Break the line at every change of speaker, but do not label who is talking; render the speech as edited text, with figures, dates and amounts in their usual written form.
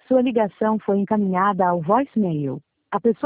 Sua ligação foi encaminhada ao voicemail. A pessoa